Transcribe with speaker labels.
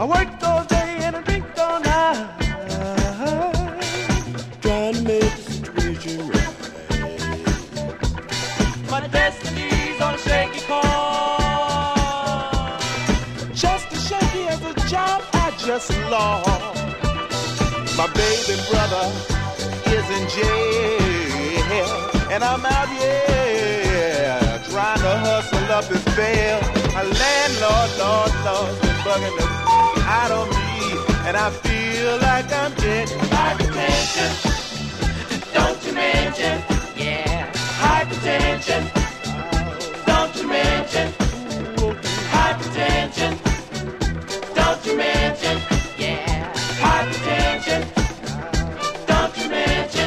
Speaker 1: worked all day and I drink all night, trying to make the situation right. My destiny's on a shaky call. Just as shaky as a job I just lost. My baby brother is in jail, and I'm out here trying to hustle up his bail. My landlord, Lord, been bugging the out of me, and I feel like I'm getting hypertension. Don't you mention, yeah, hypertension.